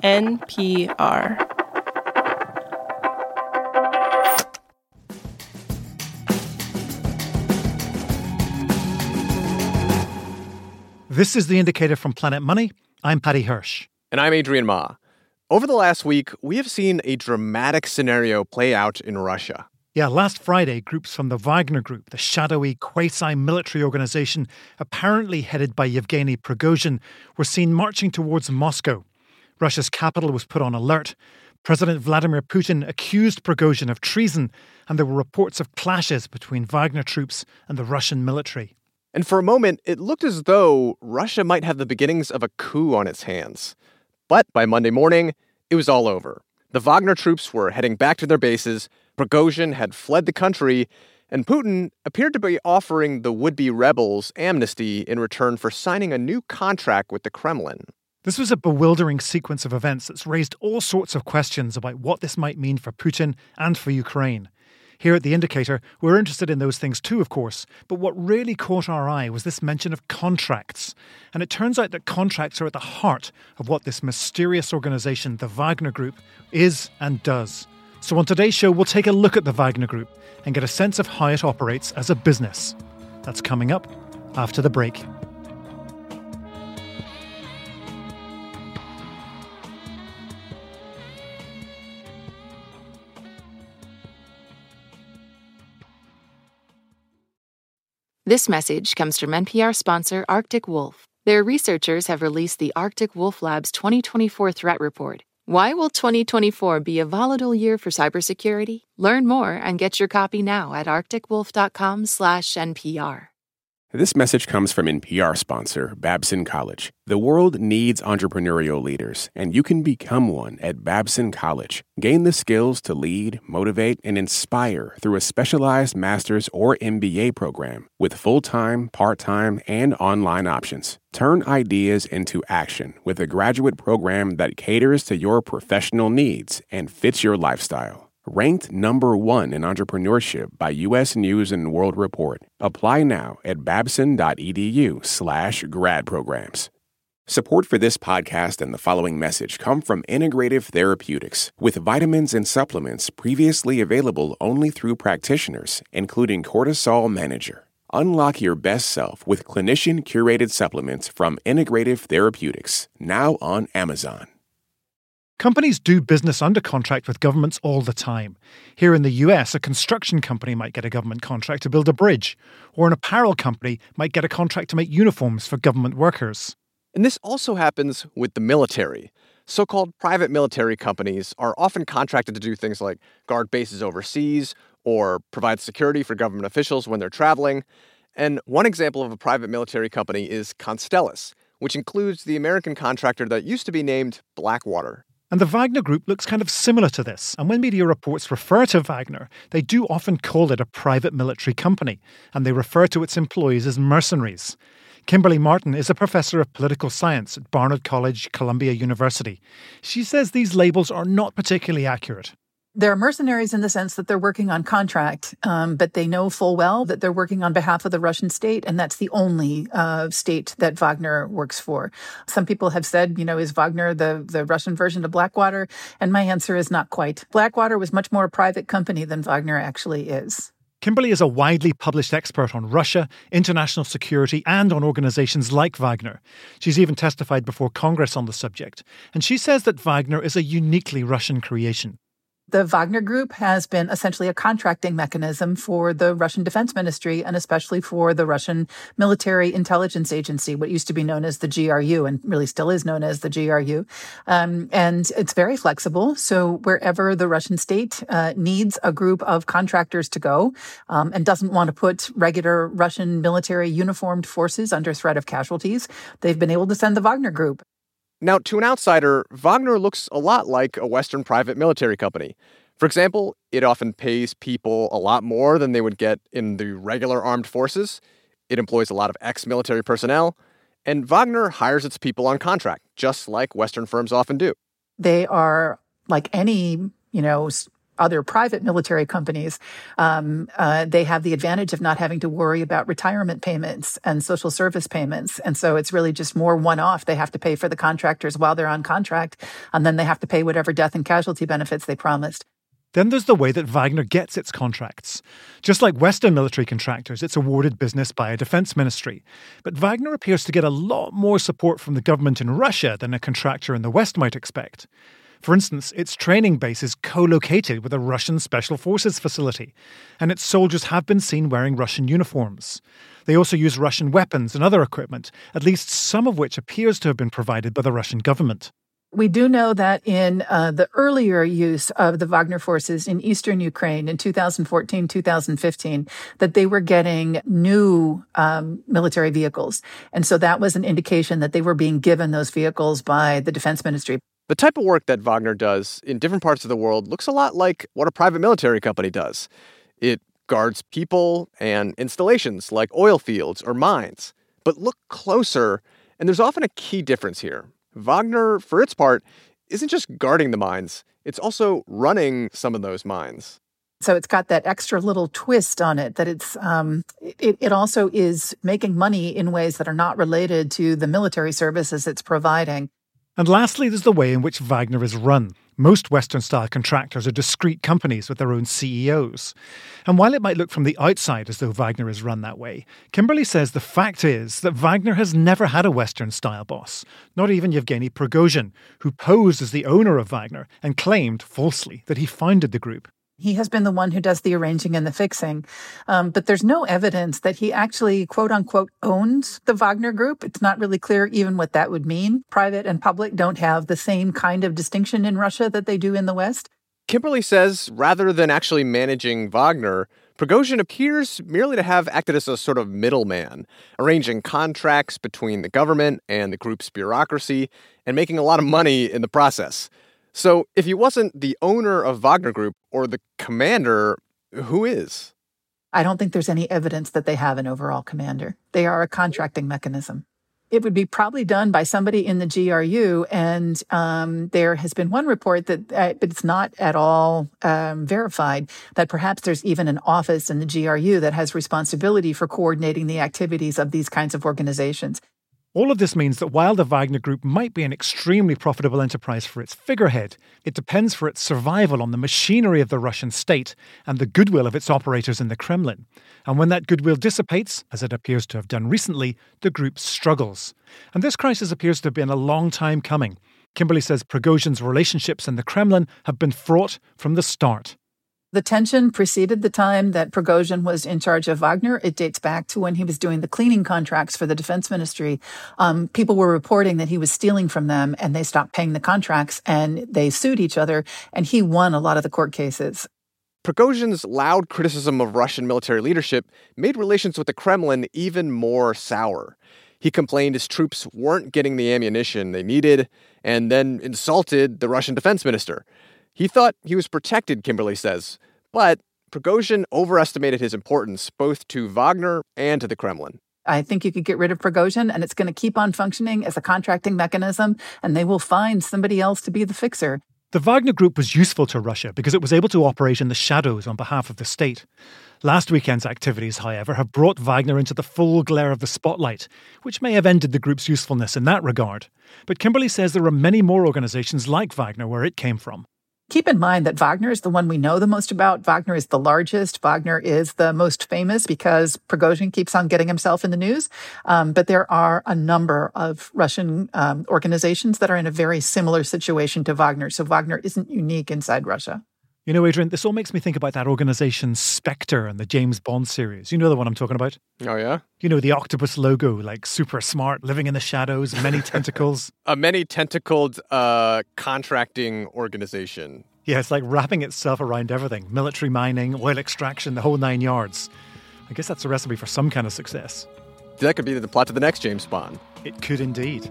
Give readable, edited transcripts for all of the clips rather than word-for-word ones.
NPR. This is The Indicator from Planet Money. I'm Paddy Hirsch. And I'm Adrian Ma. Over the last week, we have seen a dramatic scenario play out in Russia. Yeah, last Friday, groups from the Wagner Group, the shadowy quasi-military organization apparently headed by Yevgeny Prigozhin, were seen marching towards Moscow. Russia's capital was put on alert. President Vladimir Putin accused Prigozhin of treason, and there were reports of clashes between Wagner troops and the Russian military. And for a moment, it looked as though Russia might have the beginnings of a coup on its hands. But by Monday morning, it was all over. The Wagner troops were heading back to their bases, Prigozhin had fled the country, and Putin appeared to be offering the would-be rebels amnesty in return for signing a new contract with the Kremlin. This was a bewildering sequence of events that's raised all sorts of questions about what this might mean for Putin and for Ukraine. Here at The Indicator, we're interested in those things too, of course, but what really caught our eye was this mention of contracts. And it turns out that contracts are at the heart of what this mysterious organisation, the Wagner Group, is and does. So on today's show, we'll take a look at the Wagner Group and get a sense of how it operates as a business. That's coming up after the break. This message comes from NPR sponsor Arctic Wolf. Their researchers have released the Arctic Wolf Lab's 2024 Threat Report. Why will 2024 be a volatile year for cybersecurity? Learn more and get your copy now at arcticwolf.com/NPR. This message comes from NPR sponsor Babson College. The world needs entrepreneurial leaders, and you can become one at Babson College. Gain the skills to lead, motivate, and inspire through a specialized master's or MBA program with full-time, part-time, and online options. Turn ideas into action with a graduate program that caters to your professional needs and fits your lifestyle. Ranked number 1 in entrepreneurship by U.S. News & World Report. Apply now at babson.edu/grad programs. Support for this podcast and the following message come from Integrative Therapeutics, with vitamins and supplements previously available only through practitioners, including Cortisol Manager. Unlock your best self with clinician-curated supplements from Integrative Therapeutics, now on Amazon. Companies do business under contract with governments all the time. Here in the US, a construction company might get a government contract to build a bridge, or an apparel company might get a contract to make uniforms for government workers. And this also happens with the military. So-called private military companies are often contracted to do things like guard bases overseas or provide security for government officials when they're traveling. And one example of a private military company is Constellus, which includes the American contractor that used to be named Blackwater. And the Wagner Group looks kind of similar to this. And when media reports refer to Wagner, they do often call it a private military company, and they refer to its employees as mercenaries. Kimberly Martin is a professor of political science at Barnard College, Columbia University. She says these labels are not particularly accurate. They're mercenaries in the sense that they're working on contract, but they know full well that they're working on behalf of the Russian state, and that's the only state that Wagner works for. Some people have said, is Wagner the Russian version of Blackwater? And my answer is not quite. Blackwater was much more a private company than Wagner actually is. Kimberly is a widely published expert on Russia, international security, and on organizations like Wagner. She's even testified before Congress on the subject, and she says that Wagner is a uniquely Russian creation. The Wagner Group has been essentially a contracting mechanism for the Russian Defense Ministry and especially for the Russian Military Intelligence Agency, what used to be known as the GRU and really still is known as the GRU. And it's very flexible. So wherever the Russian state needs a group of contractors to go and doesn't want to put regular Russian military uniformed forces under threat of casualties, they've been able to send the Wagner Group. Now, to an outsider, Wagner looks a lot like a Western private military company. For example, it often pays people a lot more than they would get in the regular armed forces. It employs a lot of ex-military personnel. And Wagner hires its people on contract, just like Western firms often do. They are like any, other private military companies, they have the advantage of not having to worry about retirement payments and social service payments. And so it's really just more one-off. They have to pay for the contractors while they're on contract, and then they have to pay whatever death and casualty benefits they promised. Then there's the way that Wagner gets its contracts. Just like Western military contractors, it's awarded business by a defense ministry. But Wagner appears to get a lot more support from the government in Russia than a contractor in the West might expect. For instance, its training base is co-located with a Russian Special Forces facility, and its soldiers have been seen wearing Russian uniforms. They also use Russian weapons and other equipment, at least some of which appears to have been provided by the Russian government. We do know that in the earlier use of the Wagner forces in eastern Ukraine in 2014, 2015, that they were getting new military vehicles. And so that was an indication that they were being given those vehicles by the defense ministry. The type of work that Wagner does in different parts of the world looks a lot like what a private military company does. It guards people and installations like oil fields or mines. But look closer, and there's often a key difference here. Wagner, for its part, isn't just guarding the mines. It's also running some of those mines. So it's got that extra little twist on it that it also is making money in ways that are not related to the military services it's providing. And lastly, there's the way in which Wagner is run. Most Western-style contractors are discrete companies with their own CEOs. And while it might look from the outside as though Wagner is run that way, Kimberly says the fact is that Wagner has never had a Western-style boss, not even Yevgeny Prigozhin, who posed as the owner of Wagner and claimed, falsely, that he founded the group. He has been the one who does the arranging and the fixing. But there's no evidence that he actually, quote unquote, owns the Wagner Group. It's not really clear even what that would mean. Private and public don't have the same kind of distinction in Russia that they do in the West. Kimberly says rather than actually managing Wagner, Prigozhin appears merely to have acted as a sort of middleman, arranging contracts between the government and the group's bureaucracy and making a lot of money in the process. So if he wasn't the owner of Wagner Group or the commander, who is? I don't think there's any evidence that they have an overall commander. They are a contracting mechanism. It would be probably done by somebody in the GRU, and there has been one report that, but it's not at all verified, that perhaps there's even an office in the GRU that has responsibility for coordinating the activities of these kinds of organizations. All of this means that while the Wagner Group might be an extremely profitable enterprise for its figurehead, it depends for its survival on the machinery of the Russian state and the goodwill of its operators in the Kremlin. And when that goodwill dissipates, as it appears to have done recently, the group struggles. And this crisis appears to have been a long time coming. Kimberly says Prigozhin's relationships in the Kremlin have been fraught from the start. The tension preceded the time that Prigozhin was in charge of Wagner. It dates back to when he was doing the cleaning contracts for the defense ministry. People were reporting that he was stealing from them, and they stopped paying the contracts, and they sued each other, and he won a lot of the court cases. Prigozhin's loud criticism of Russian military leadership made relations with the Kremlin even more sour. He complained his troops weren't getting the ammunition they needed, and then insulted the Russian defense minister. He thought he was protected, Kimberly says, but Prigozhin overestimated his importance both to Wagner and to the Kremlin. I think you could get rid of Prigozhin, and it's going to keep on functioning as a contracting mechanism, and they will find somebody else to be the fixer. The Wagner Group was useful to Russia because it was able to operate in the shadows on behalf of the state. Last weekend's activities, however, have brought Wagner into the full glare of the spotlight, which may have ended the group's usefulness in that regard. But Kimberly says there are many more organizations like Wagner where it came from. Keep in mind that Wagner is the one we know the most about. Wagner is the largest. Wagner is the most famous because Prigozhin keeps on getting himself in the news. But there are a number of Russian organizations that are in a very similar situation to Wagner. So Wagner isn't unique inside Russia. You know, Adrian, this all makes me think about that organization Spectre and the James Bond series. You know the one I'm talking about? Oh, yeah? You know, the octopus logo, like super smart, living in the shadows, many tentacles. A many-tentacled contracting organization. Yeah, it's like wrapping itself around everything. Military mining, oil extraction, the whole 9 yards. I guess that's a recipe for some kind of success. That could be the plot to the next James Bond. It could indeed.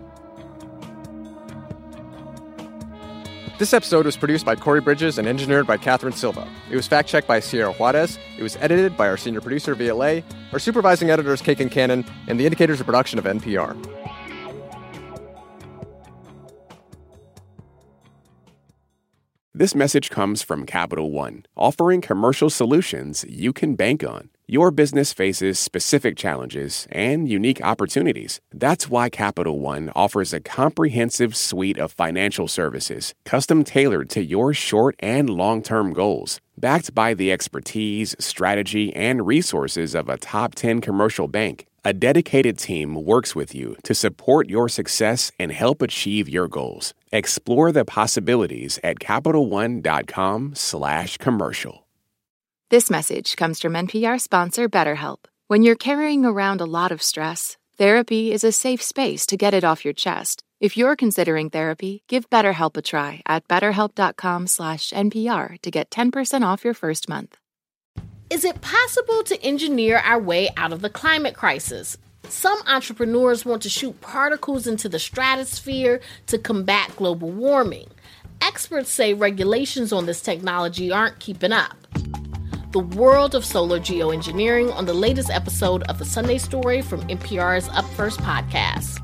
This episode was produced by Corey Bridges and engineered by Catherine Silva. It was fact-checked by Sierra Juarez. It was edited by our senior producer, Via Lay. Our supervising editor is Kaken Cannon, and The Indicator is a production of NPR. This message comes from Capital One, offering commercial solutions you can bank on. Your business faces specific challenges and unique opportunities. That's why Capital One offers a comprehensive suite of financial services, custom tailored to your short and long-term goals. Backed by the expertise, strategy, and resources of a top 10 commercial bank, a dedicated team works with you to support your success and help achieve your goals. Explore the possibilities at CapitalOne.com/commercial. This message comes from NPR sponsor BetterHelp. When you're carrying around a lot of stress, therapy is a safe space to get it off your chest. If you're considering therapy, give BetterHelp a try at BetterHelp.com/NPR to get 10% off your first month. Is it possible to engineer our way out of the climate crisis? Some entrepreneurs want to shoot particles into the stratosphere to combat global warming. Experts say regulations on this technology aren't keeping up. The world of solar geoengineering on the latest episode of The Sunday Story from NPR's Up First podcast.